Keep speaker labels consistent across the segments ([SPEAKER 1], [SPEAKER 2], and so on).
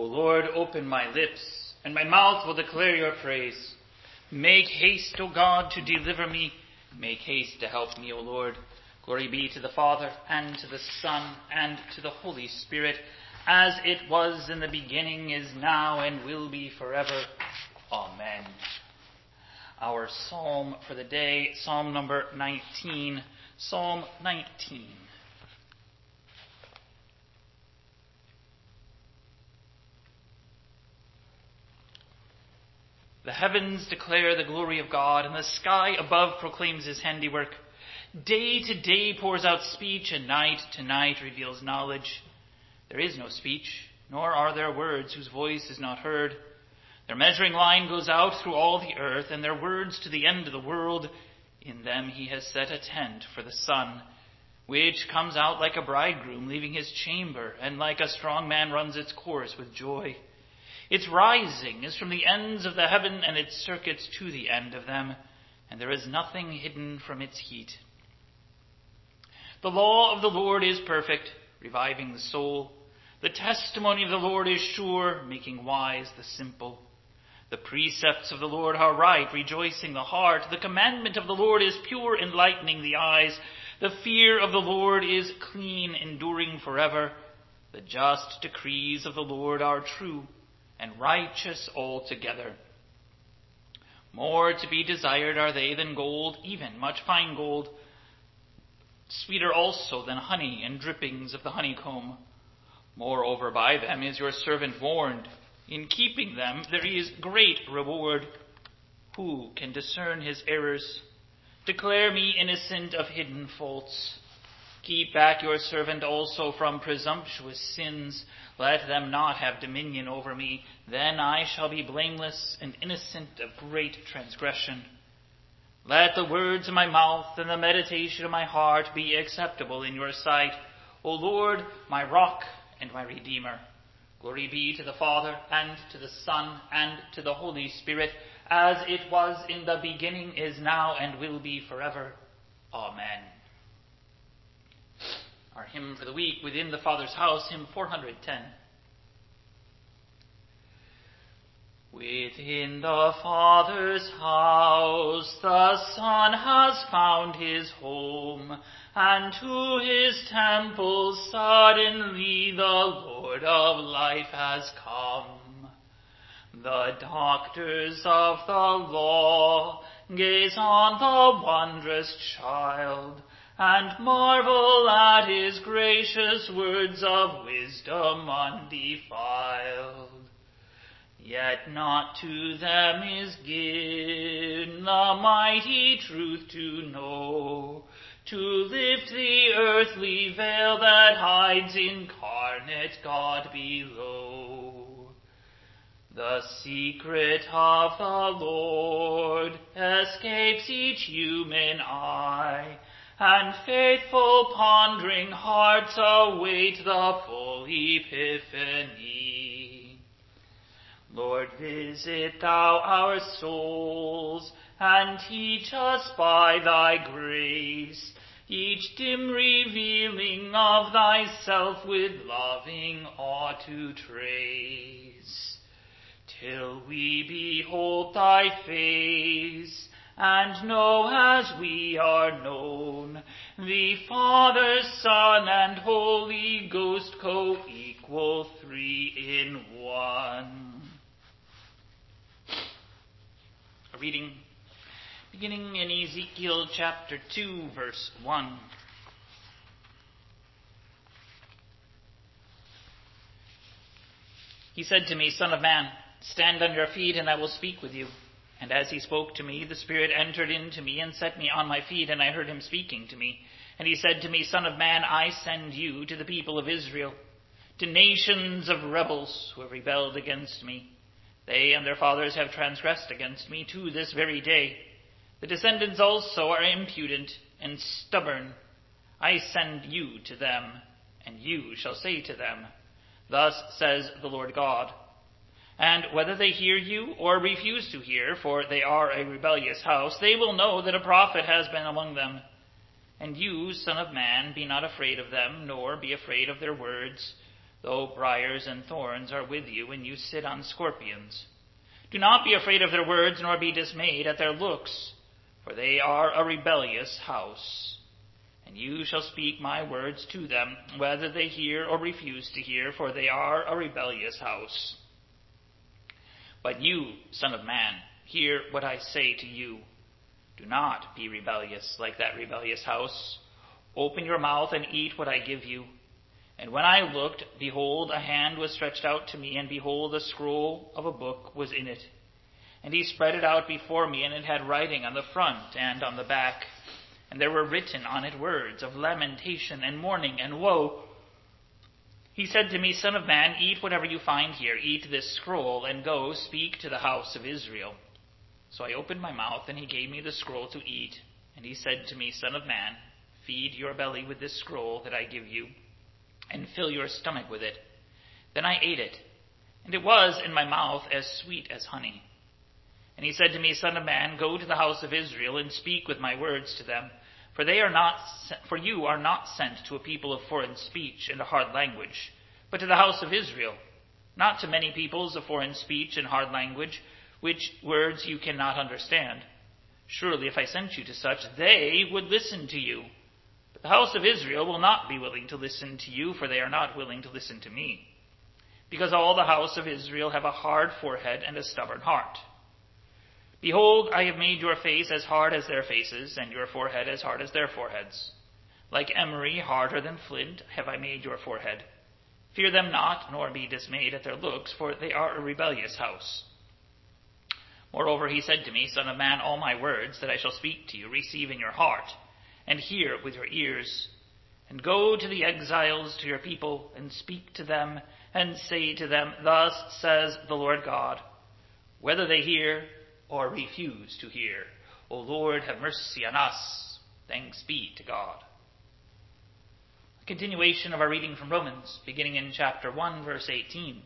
[SPEAKER 1] Lord, open my lips, and my mouth will declare your praise. Make haste, O God, to deliver me. Make haste to help me, O Lord. Glory be to the Father, and to the Son, and to the Holy Spirit, as it was in the beginning, is now, and will be forever. Amen. Our psalm for the day, Psalm number 19. Psalm 19. The heavens declare the glory of God, and the sky above proclaims his handiwork. Day to day pours out speech, and night to night reveals knowledge. There is no speech, nor are there words whose voice is not heard. Their measuring line goes out through all the earth, and their words to the end of the world. In them he has set a tent for the sun, which comes out like a bridegroom leaving his chamber, and like a strong man runs its course with joy. Its rising is from the ends of the heaven, and its circuits to the end of them, and there is nothing hidden from its heat. The law of the Lord is perfect, reviving the soul. The testimony of the Lord is sure, making wise the simple. The precepts of the Lord are right, rejoicing the heart. The commandment of the Lord is pure, enlightening the eyes. The fear of the Lord is clean, enduring forever. The just decrees of the Lord are true, and righteous altogether. More to be desired are they than gold, even much fine gold, sweeter also than honey and drippings of the honeycomb. Moreover, by them is your servant warned. In keeping them there is great reward. Who can discern his errors? Declare me innocent of hidden faults. Keep back your servant also from presumptuous sins. Let them not have dominion over me. Then I shall be blameless and innocent of great transgression. Let the words of my mouth and the meditation of my heart be acceptable in your sight, O Lord, my rock and my redeemer. Glory be to the Father, and to the Son, and to the Holy Spirit, as it was in the beginning, is now, and will be forever. Amen. Our hymn for the week, Within the Father's House, hymn 410. Within the Father's house the Son has found his home, and to his temple suddenly the Lord of life has come. The doctors of the law gaze on the wondrous child, and marvel at his gracious words of wisdom undefiled. Yet not to them is given the mighty truth to know, to lift the earthly veil that hides incarnate God below. The secret of the Lord escapes each human eye, and faithful pondering hearts await the full epiphany. Lord, visit thou our souls, and teach us by thy grace each dim revealing of thyself with loving awe to trace, till we behold thy face, and know as we are known, the Father, Son, and Holy Ghost, co-equal, three in one. A reading beginning in Ezekiel chapter 2, verse 1. He said to me, Son of man, stand on your feet, and I will speak with you. And as he spoke to me, the Spirit entered into me and set me on my feet, and I heard him speaking to me. And he said to me, Son of man, I send you to the people of Israel, to nations of rebels who have rebelled against me. They and their fathers have transgressed against me to this very day. The descendants also are impudent and stubborn. I send you to them, and you shall say to them, Thus says the Lord God. And whether they hear you or refuse to hear, for they are a rebellious house, they will know that a prophet has been among them. And you, Son of man, be not afraid of them, nor be afraid of their words. though briars and thorns are with you, and you sit on scorpions. Do not be afraid of their words, nor be dismayed at their looks, for they are a rebellious house. And you shall speak my words to them, whether they hear or refuse to hear, for they are a rebellious house. But you, Son of Man, hear what I say to you. Do not be rebellious like that rebellious house. Open your mouth and eat what I give you. And when I looked, behold, a hand was stretched out to me, and behold, a scroll of a book was in it. And he spread it out before me, and it had writing on the front and on the back. And there were written on it words of lamentation and mourning and woe. He said to me, Son of man, eat whatever you find here. Eat this scroll, and go speak to the house of Israel. So I opened my mouth, and he gave me the scroll to eat. And he said to me, Son of man, feed your belly with this scroll that I give you, and fill your stomach with it. Then I ate it, and it was in my mouth as sweet as honey. And he said to me, Son of man, go to the house of Israel, and speak with my words to them. For you are not sent to a people of foreign speech and a hard language, but to the house of Israel, not to many peoples of foreign speech and hard language, which words you cannot understand. Surely if I sent you to such, they would listen to you. But the house of Israel will not be willing to listen to you, for they are not willing to listen to me. Because all the house of Israel have a hard forehead and a stubborn heart. Behold, I have made your face as hard as their faces, and your forehead as hard as their foreheads. Like emery, harder than flint, have I made your forehead. Fear them not, nor be dismayed at their looks, for they are a rebellious house. Moreover, he said to me, Son of man, all my words that I shall speak to you receive in your heart, and hear with your ears. And go to the exiles, to your people, and speak to them, and say to them, Thus says the Lord God, whether they hear or refuse to hear. O Lord, have mercy on us. Thanks be to God. A continuation of our reading from Romans, beginning in chapter 1, verse 18.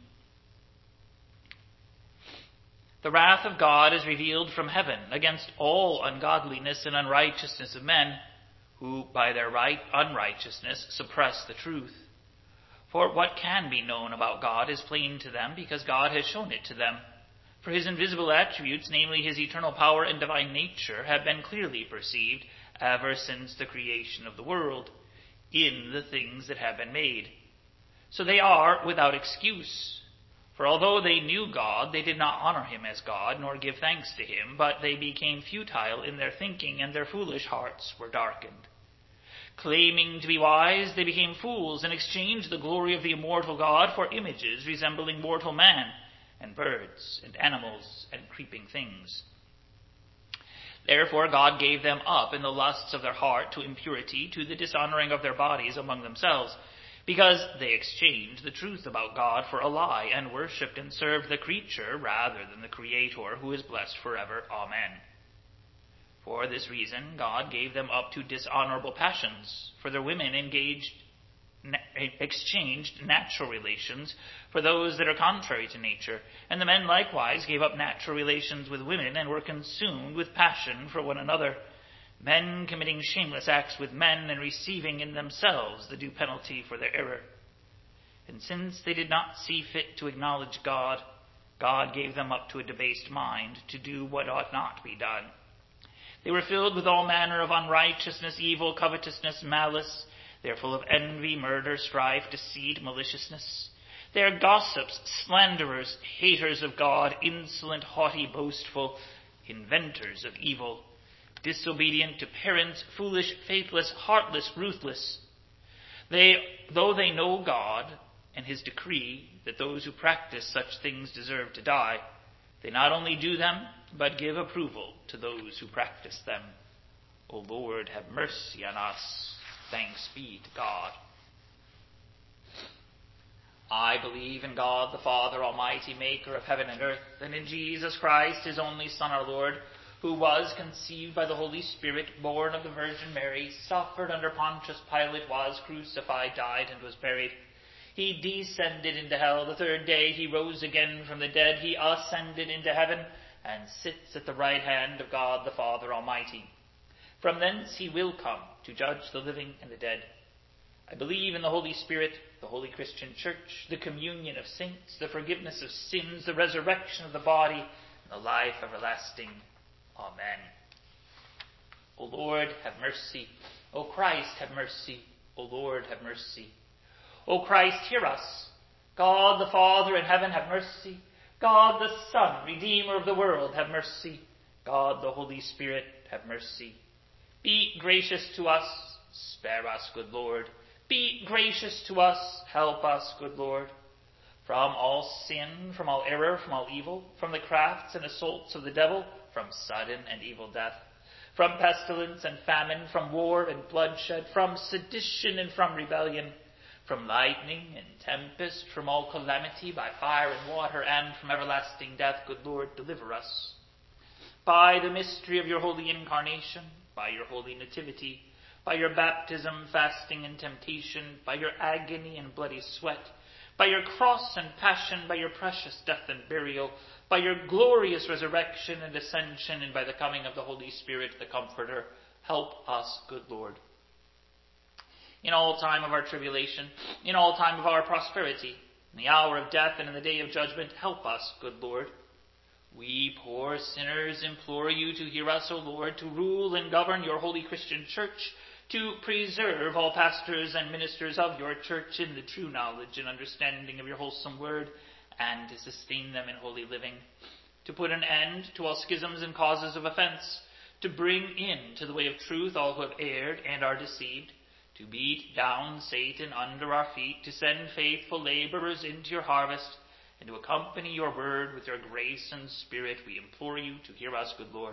[SPEAKER 1] The wrath of God is revealed from heaven against all ungodliness and unrighteousness of men, who by their unrighteousness suppress the truth. For what can be known about God is plain to them, because God has shown it to them. For his invisible attributes, namely his eternal power and divine nature, have been clearly perceived ever since the creation of the world, in the things that have been made. So they are without excuse. For although they knew God, they did not honor him as God, nor give thanks to him, but they became futile in their thinking, and their foolish hearts were darkened. Claiming to be wise, they became fools, and exchanged the glory of the immortal God for images resembling mortal man, and birds, and animals, and creeping things. Therefore God gave them up in the lusts of their heart to impurity, to the dishonoring of their bodies among themselves, because they exchanged the truth about God for a lie, and worshipped and served the creature rather than the Creator, who is blessed forever. Amen. For this reason God gave them up to dishonorable passions, for their women exchanged natural relations for those that are contrary to nature, and the men likewise gave up natural relations with women, and were consumed with passion for one another, men committing shameless acts with men, and receiving in themselves the due penalty for their error. And since they did not see fit to acknowledge God, God gave them up to a debased mind, to do what ought not be done. They were filled with all manner of unrighteousness, evil, covetousness, malice. They are full of envy, murder, strife, deceit, maliciousness. They are gossips, slanderers, haters of God, insolent, haughty, boastful, inventors of evil, disobedient to parents, foolish, faithless, heartless, ruthless. Though they know God and his decree that those who practice such things deserve to die, they not only do them, but give approval to those who practice them. O Lord, have mercy on us. Thanks be to God. I believe in God, the Father Almighty, maker of heaven and earth, and in Jesus Christ, his only Son, our Lord, who was conceived by the Holy Spirit, born of the Virgin Mary, suffered under Pontius Pilate, was crucified, died, and was buried. He descended into hell. The third day he rose again from the dead. He ascended into heaven and sits at the right hand of God the Father Almighty. From thence he will come to judge the living and the dead. I believe in the Holy Spirit, the holy Christian Church, the communion of saints, the forgiveness of sins, the resurrection of the body, and the life everlasting. Amen. O Lord, have mercy. O Christ, have mercy. O Lord, have mercy. O Christ, hear us. God the Father in heaven, have mercy. God the Son, Redeemer of the world, have mercy. God the Holy Spirit, have mercy. Be gracious to us. Spare us, good Lord. Be gracious to us. Help us, good Lord. From all sin, from all error, from all evil, from the crafts and assaults of the devil, from sudden and evil death, from pestilence and famine, from war and bloodshed, from sedition and from rebellion, from lightning and tempest, from all calamity by fire and water, and from everlasting death, good Lord, deliver us. By the mystery of your holy incarnation, by your holy nativity, by your baptism, fasting, and temptation, by your agony and bloody sweat, by your cross and passion, by your precious death and burial, by your glorious resurrection and ascension, and by the coming of the Holy Spirit, the Comforter, help us, good Lord. In all time of our tribulation, in all time of our prosperity, in the hour of death and in the day of judgment, help us, good Lord. We poor sinners implore you to hear us, O Lord, to rule and govern your holy Christian Church, to preserve all pastors and ministers of your Church in the true knowledge and understanding of your wholesome word, and to sustain them in holy living, to put an end to all schisms and causes of offense, to bring in to the way of truth all who have erred and are deceived, to beat down Satan under our feet, to send faithful laborers into your harvest, and to accompany your word with your grace and spirit. We implore you to hear us, good Lord.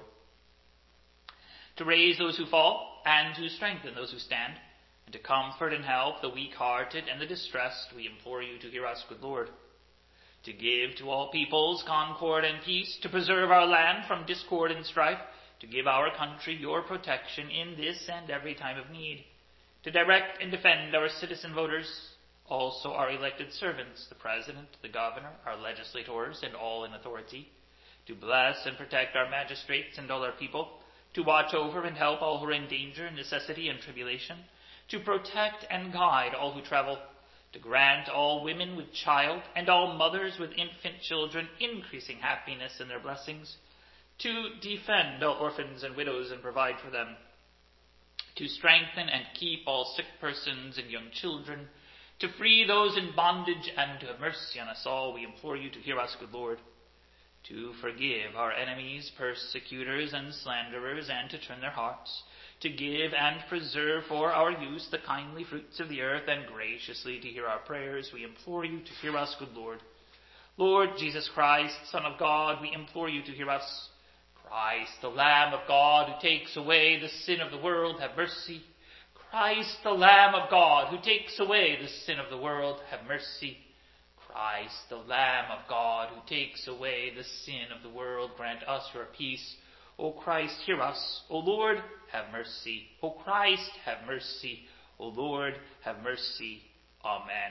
[SPEAKER 1] To raise those who fall, and to strengthen those who stand, and to comfort and help the weak-hearted and the distressed, we implore you to hear us, good Lord. To give to all peoples concord and peace, to preserve our land from discord and strife, to give our country your protection in this and every time of need, to direct and defend our citizen voters, also our elected servants, the President, the Governor, our legislators, and all in authority, to bless and protect our magistrates and all our people, to watch over and help all who are in danger, necessity, and tribulation, to protect and guide all who travel, to grant all women with child and all mothers with infant children increasing happiness in their blessings, to defend all orphans and widows and provide for them, to strengthen and keep all sick persons and young children, to free those in bondage, and to have mercy on us all. We implore you to hear us, good Lord. To forgive our enemies, persecutors, and slanderers, and to turn their hearts, to give and preserve for our use the kindly fruits of the earth, and graciously to hear our prayers. We implore you to hear us, good Lord. Lord Jesus Christ, Son of God, we implore you to hear us. Christ, the Lamb of God, who takes away the sin of the world, have mercy. Christ, the Lamb of God, who takes away the sin of the world, have mercy. Christ, the Lamb of God, who takes away the sin of the world, grant us your peace. O Christ, hear us. O Lord, have mercy. O Christ, have mercy. O Lord, have mercy. Amen.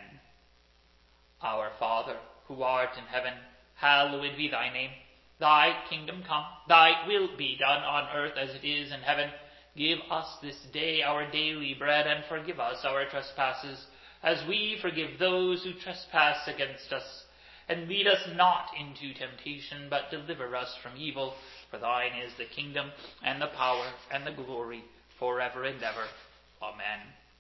[SPEAKER 1] Our Father, who art in heaven, hallowed be thy name. Thy kingdom come, thy will be done on earth as it is in heaven. Give us this day our daily bread, and forgive us our trespasses, as we forgive those who trespass against us. And lead us not into temptation, but deliver us from evil. For thine is the kingdom, and the power, and the glory, forever and ever. Amen.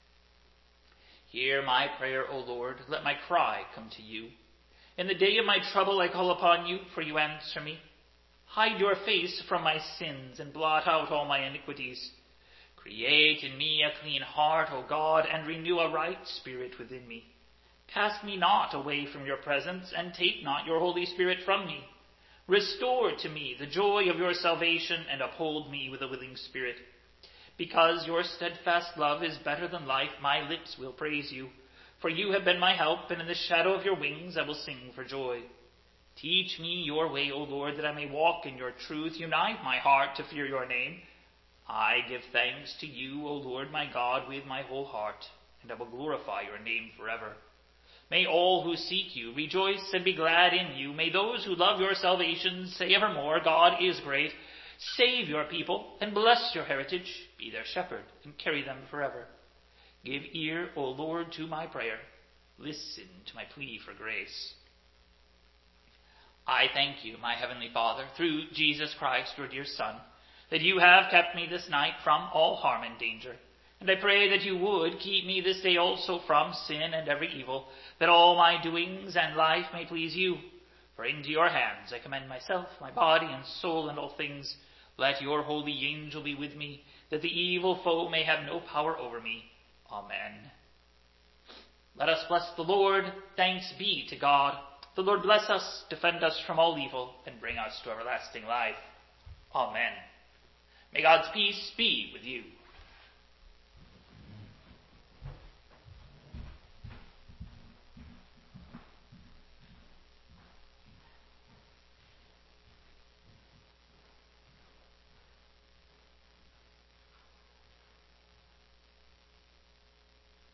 [SPEAKER 1] Hear my prayer, O Lord. Let my cry come to you. In the day of my trouble I call upon you, for you answer me. Hide your face from my sins, and blot out all my iniquities. Create in me a clean heart, O God, and renew a right spirit within me. Cast me not away from your presence, and take not your Holy Spirit from me. Restore to me the joy of your salvation, and uphold me with a willing spirit. Because your steadfast love is better than life, my lips will praise you. For you have been my help, and in the shadow of your wings I will sing for joy. Teach me your way, O Lord, that I may walk in your truth. Unite my heart to fear your name. I give thanks to you, O Lord my God, with my whole heart, and I will glorify your name forever. May all who seek you rejoice and be glad in you. May those who love your salvation say evermore, God is great. Save your people and bless your heritage. Be their shepherd and carry them forever. Give ear, O Lord, to my prayer. Listen to my plea for grace. I thank you, my heavenly Father, through Jesus Christ, your dear Son, that you have kept me this night from all harm and danger. And I pray that you would keep me this day also from sin and every evil, that all my doings and life may please you. For into your hands I commend myself, my body and soul, and all things. Let your holy angel be with me, that the evil foe may have no power over me. Amen. Let us bless the Lord. Thanks be to God. The Lord bless us, defend us from all evil, and bring us to everlasting life. Amen. May God's peace be with you.